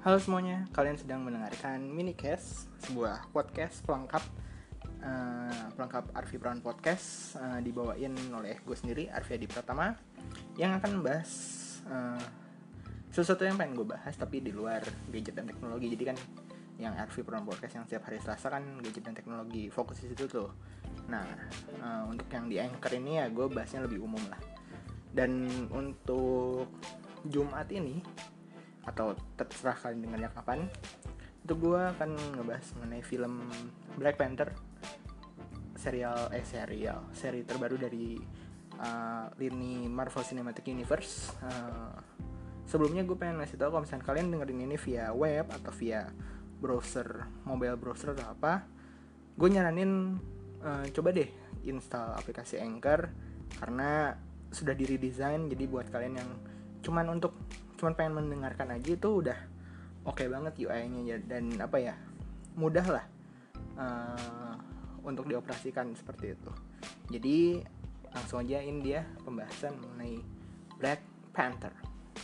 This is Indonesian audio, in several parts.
Halo semuanya, kalian sedang mendengarkan Minicast, sebuah podcast pelengkap Arfi Brown Podcast, dibawain oleh gue sendiri, Arfi Adi Pratama, yang akan membahas sesuatu yang pengen gue bahas tapi di luar gadget dan teknologi. Jadi kan yang Arfi Brown Podcast yang setiap hari Selasa kan gadget dan teknologi, fokus di situ tuh. Nah, untuk yang di Anchor ini ya gue bahasnya lebih umum lah. Dan untuk Jumat ini, atau terserah kalian dengarnya kapan, itu gue akan ngebahas mengenai film Black Panther, seri terbaru dari lini Marvel Cinematic Universe. Sebelumnya gue pengen ngasih tau kalau misalnya kalian dengerin ini via web atau via browser, mobile browser atau apa, gue nyaranin coba deh install aplikasi Anchor, karena sudah di-redesign. Jadi buat kalian yang cuman pengen mendengarkan aja, itu udah oke banget UI-nya dan mudah lah untuk dioperasikan seperti itu. Jadi langsung aja ini dia pembahasan mengenai Black Panther.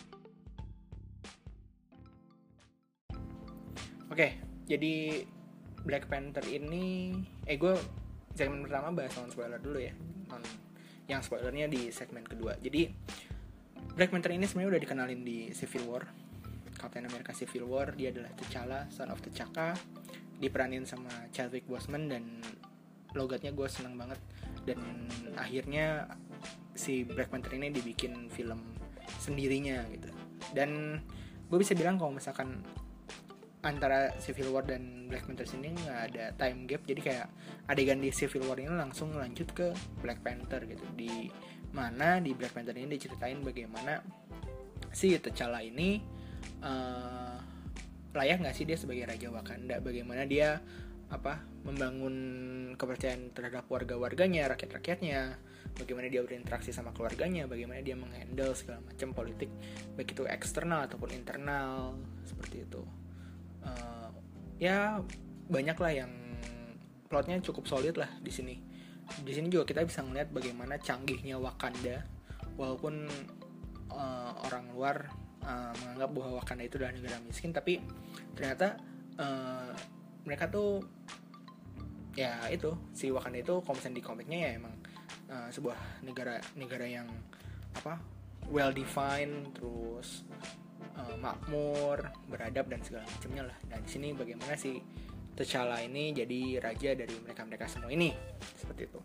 Oke, jadi Black Panther ini gue segmen pertama bahas non spoiler dulu ya. Yang spoilernya di segmen kedua. Jadi Black Panther ini sebenarnya udah dikenalin di Civil War, Captain America Civil War. Dia adalah T'Challa, son of T'Chaka, diperanin sama Chadwick Boseman, dan logatnya gue seneng banget. Dan akhirnya si Black Panther ini dibikin film sendirinya gitu. Dan gue bisa bilang kalau misalkan antara Civil War dan Black Panther sini nggak ada time gap, jadi kayak adegan di Civil War ini langsung lanjut ke Black Panther gitu. Di mana di Black Panther ini diceritain bagaimana si T'Challa ini layak nggak sih dia sebagai Raja Wakanda, bagaimana dia membangun kepercayaan terhadap warga-warganya, rakyat-rakyatnya, bagaimana dia berinteraksi sama keluarganya, bagaimana dia menghandle segala macam politik baik itu eksternal ataupun internal seperti itu. Ya banyak lah yang plotnya cukup solid lah di sini. Di sini juga kita bisa melihat bagaimana canggihnya Wakanda, walaupun orang luar menganggap bahwa Wakanda itu adalah negara miskin, tapi ternyata mereka tuh ya itu, si Wakanda itu kalau misalnya di komiknya ya emang sebuah negara yang well defined, terus makmur, beradab dan segala macamnya lah. Dan di sini bagaimana si T'Challa ini jadi raja dari mereka semua ini, seperti itu.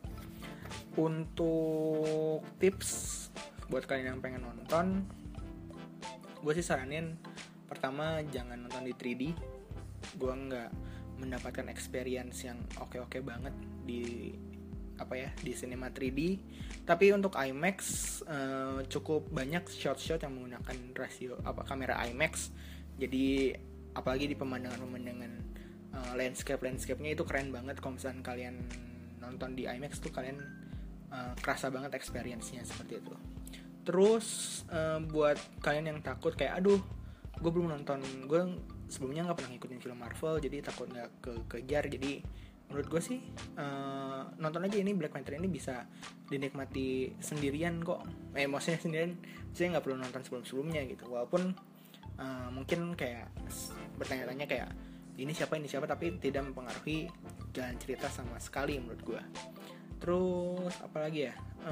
Untuk tips buat kalian yang pengen nonton, gue sih saranin pertama jangan nonton di 3D. Gue nggak mendapatkan experience yang oke banget di di cinema 3D. Tapi untuk IMAX cukup banyak shot-shot yang menggunakan rasio kamera IMAX. Jadi apalagi di pemandangan landscape-nya itu keren banget. Kalau misalnya kalian nonton di IMAX tuh kalian kerasa banget experience-nya seperti itu. Terus buat kalian yang takut kayak gue belum nonton, gue sebelumnya nggak pernah ngikutin film Marvel, jadi takut nggak kekejar. Jadi menurut gue sih nonton aja ini Black Panther ini bisa dinikmati sendirian kok. Maksudnya sendirian, saya nggak perlu nonton sebelumnya gitu. Walaupun mungkin kayak bertanya-tanya kayak ini siapa, tapi tidak mempengaruhi jalan cerita sama sekali menurut gue. Terus apalagi ya,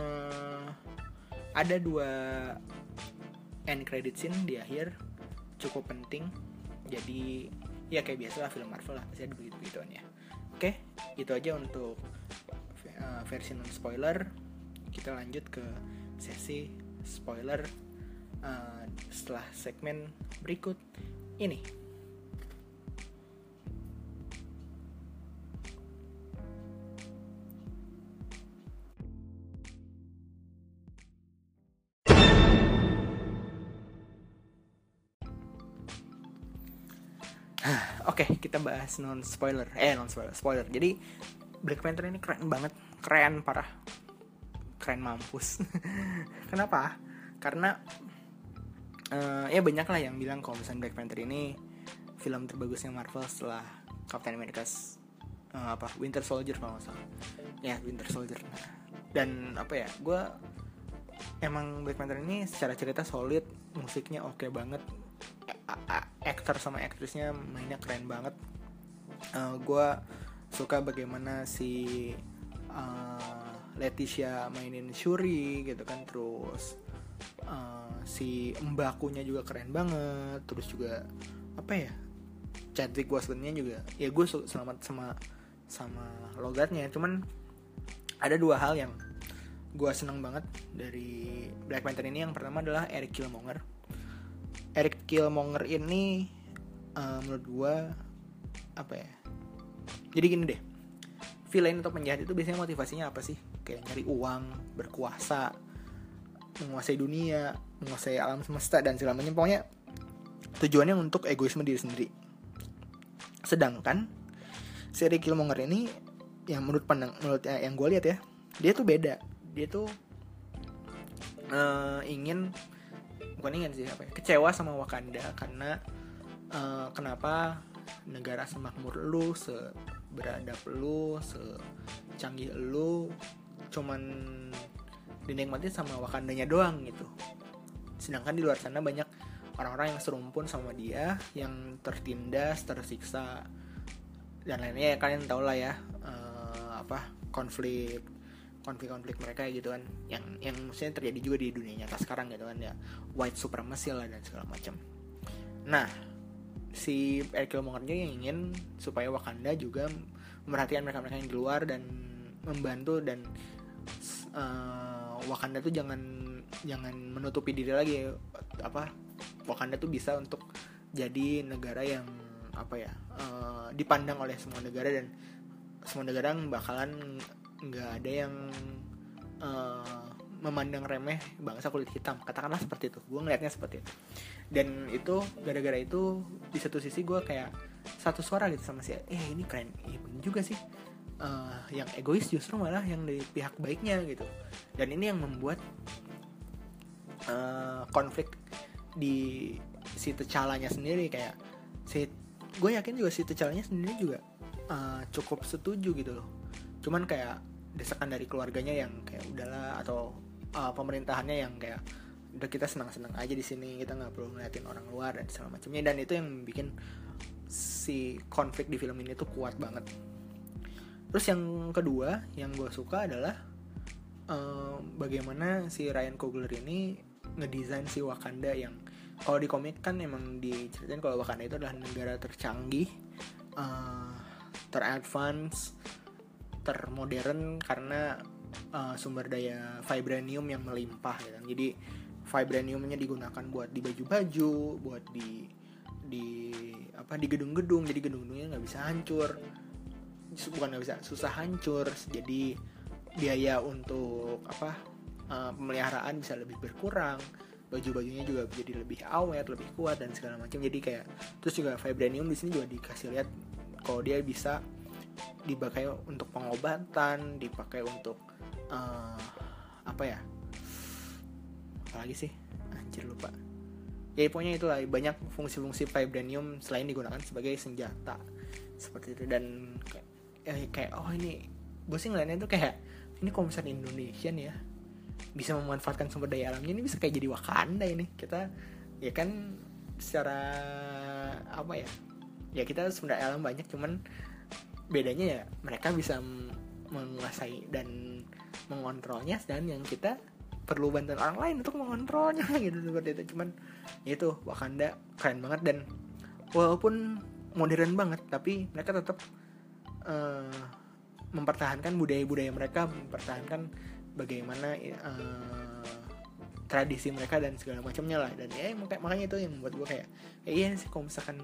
ada 2 end credit scene di akhir cukup penting. Jadi ya kayak biasa lah film Marvel lah, pasti ada begitu-begituan ya. Oke, itu aja untuk versi non spoiler. Kita lanjut ke sesi spoiler setelah segmen berikut ini. Oke, kita bahas spoiler. Jadi Black Panther ini keren banget, keren parah, keren mampus. Kenapa? Karena ya banyak lah yang bilang kalau misalnya Black Panther ini film terbagusnya Marvel setelah Captain America's Winter Soldier kalau nggak salah. Ya, Winter Soldier. Dan gue emang Black Panther ini secara cerita solid, musiknya oke banget, aktor sama aktrisnya mainnya keren banget. Gue suka bagaimana si Leticia mainin Shuri gitu kan, terus si Mbakunya juga keren banget, terus juga apa ya, Chadwick Boseman-nya juga ya gue selamat sama logatnya. Cuman ada dua hal yang gue seneng banget dari Black Panther ini. Yang pertama adalah Eric Killmonger ini menurut gue apa ya, jadi gini deh, villain atau penjahat itu biasanya motivasinya apa sih? Kayak nyari uang, berkuasa, menguasai dunia, menguasai alam semesta dan segala macam. Pokoknya tujuannya untuk egoisme diri sendiri. Sedangkan seri Killmonger ini yang menurut yang gue lihat ya, dia tuh beda. Dia tuh kecewa sama Wakanda karena kenapa negara semakmur lu, seberadab lu, secanggih lu, cuman dinikmati sama Wakandanya doang gitu. Sedangkan di luar sana banyak orang-orang yang serumpun sama dia, yang tertindas, tersiksa dan lainnya. Ya kalian tau lah ya, konflik mereka gitu kan, yang maksudnya terjadi juga di dunia nyata sekarang gitu kan ya, white supremacy lah dan segala macam. Nah, si Eric Killmonger yang ingin supaya Wakanda juga memperhatikan mereka yang di luar dan membantu, dan Wakanda tuh jangan menutupi diri lagi. Wakanda tuh bisa untuk jadi negara yang dipandang oleh semua negara, dan semua negara bakalan nggak ada yang memandang remeh bangsa kulit hitam, katakanlah seperti itu. Gue ngelihatnya seperti itu. Dan itu gara-gara itu di satu sisi gue kayak satu suara gitu sama si ini keren, bener juga sih. Yang egois justru malah yang dari pihak baiknya gitu. Dan ini yang membuat konflik di si T'Challanya sendiri, kayak gue yakin juga si T'Challanya sendiri juga cukup setuju gitu loh. Cuman kayak desakan dari keluarganya yang kayak udahlah, atau pemerintahannya yang kayak udah kita senang-senang aja di sini, kita nggak perlu ngeliatin orang luar dan segala macamnya. Dan itu yang bikin si konflik di film ini tuh kuat banget. Terus yang kedua yang gue suka adalah bagaimana si Ryan Coogler ini ngedesain si Wakanda, yang kalau di komik kan emang diceritain kalau Wakanda itu adalah negara tercanggih, teradvance, termodern karena sumber daya vibranium yang melimpah gitu. Jadi vibraniumnya digunakan buat di baju-baju, buat di gedung-gedung. Jadi gedung-gedungnya nggak bisa hancur, susah hancur. Jadi biaya untuk pemeliharaan bisa lebih berkurang, baju-bajunya juga jadi lebih awet, lebih kuat dan segala macam. Jadi kayak terus juga vibranium di sini juga dikasih lihat kalau dia bisa dipakai untuk pengobatan, dipakai untuk apalagi sih, anjir lupa. Ya pokoknya itulah, banyak fungsi-fungsi vibranium selain digunakan sebagai senjata seperti itu. Dan kayak ini gue sih ngeliatnya tuh kayak ini kalau misalnya Indonesia nih ya bisa memanfaatkan sumber daya alamnya, ini bisa kayak jadi Wakanda ini. Kita ya kan secara ya kita sumber daya alam banyak, cuman bedanya ya mereka bisa menguasai dan mengontrolnya, dan yang kita perlu bantuan orang lain untuk mengontrolnya gitu, seperti itu. Cuman itu Wakanda keren banget, dan walaupun modern banget tapi mereka tetap mempertahankan budaya-budaya mereka, mempertahankan bagaimana tradisi mereka dan segala macamnya lah. Dan ya makanya itu yang membuat gue kayak iya sih kalau misalkan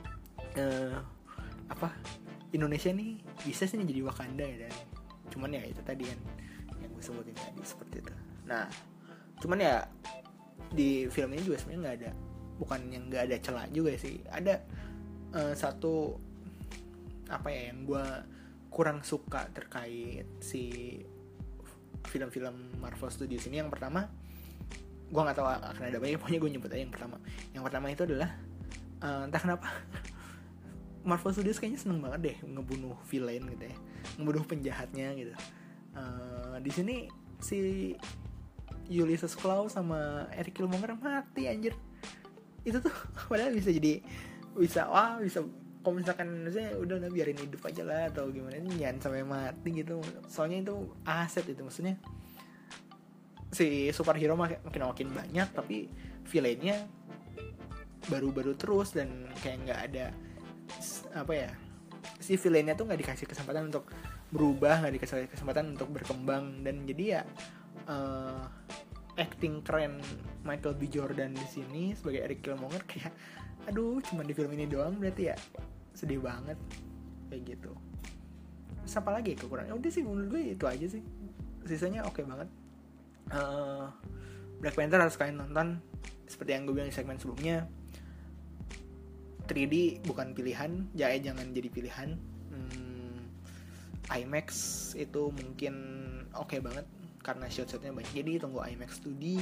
Indonesia nih bisa sih jadi Wakanda ya. Dan cuman ya itu tadi kan yang gue sebutin tadi seperti itu. Nah cuman ya di film ini juga sebenarnya nggak ada celah juga sih. Ada satu yang gue kurang suka terkait si film-film Marvel Studios ini. Yang pertama, gue nggak tahu akan ada banyak, pokoknya gue nyebut aja yang pertama. Yang pertama itu adalah entah kenapa Marvel Studios kayaknya seneng banget deh ngebunuh villain gitu ya, ngebunuh penjahatnya gitu. Di sini si Ulysses Klaue sama Eric Killmonger mati anjir. itu tuh padahal bisa kalau misalkan maksudnya udah lah biarin hidup aja lah atau gimana, jangan sampai mati gitu. Soalnya itu aset itu, maksudnya si superhero makin banyak tapi villainnya baru terus, dan kayak nggak ada apa ya, si villainnya tuh nggak dikasih kesempatan untuk berubah, nggak dikasih kesempatan untuk berkembang. Dan jadi ya acting keren Michael B. Jordan di sini sebagai Eric Killmonger kayak aduh cuma di film ini doang berarti ya, sedih banget kayak gitu. Terus apa lagi kekurangannya? Udah sih menurut gue itu aja sih, sisanya oke banget. Black Panther harus kalian nonton. Seperti yang gue bilang di segmen sebelumnya, 3D bukan pilihan, jangan jadi pilihan. IMAX itu mungkin oke banget karena shot-shotnya banyak, jadi tunggu IMAX 2D.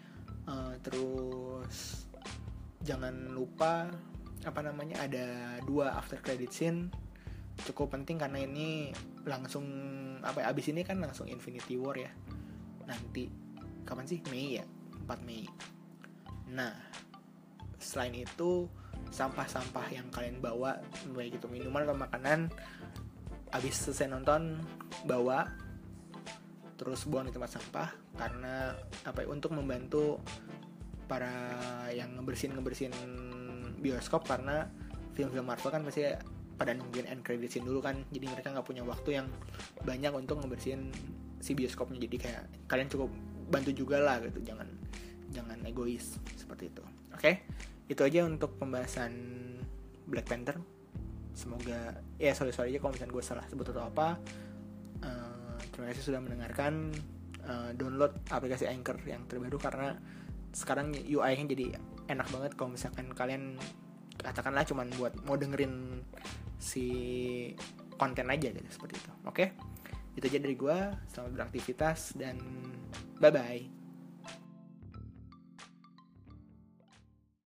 Terus jangan lupa ada 2 after credit scene, cukup penting karena ini langsung abis ini kan langsung Infinity War ya, nanti kapan sih, Mei ya, 4 Mei. Nah selain itu sampah-sampah yang kalian bawa, baik itu minuman atau makanan, abis selesai nonton bawa terus buang di tempat sampah, karena untuk membantu para yang ngebersihin bioskop, karena film-film Marvel kan pasti pada nungguin end credit scene dulu kan, jadi mereka nggak punya waktu yang banyak untuk ngebersihin si bioskopnya. Jadi kayak kalian cukup bantu juga lah gitu, jangan egois seperti itu. Oke, itu aja untuk pembahasan Black Panther. Semoga sorry aja kalau misalnya gue salah sebut atau apa. Terima kasih sudah mendengarkan. Download aplikasi Anchor yang terbaru, karena sekarang UI-nya jadi enak banget kalau misalkan kalian katakanlah cuman buat mau dengerin si konten aja gitu, seperti itu. Oke, itu aja dari gue. Selamat beraktivitas dan bye bye.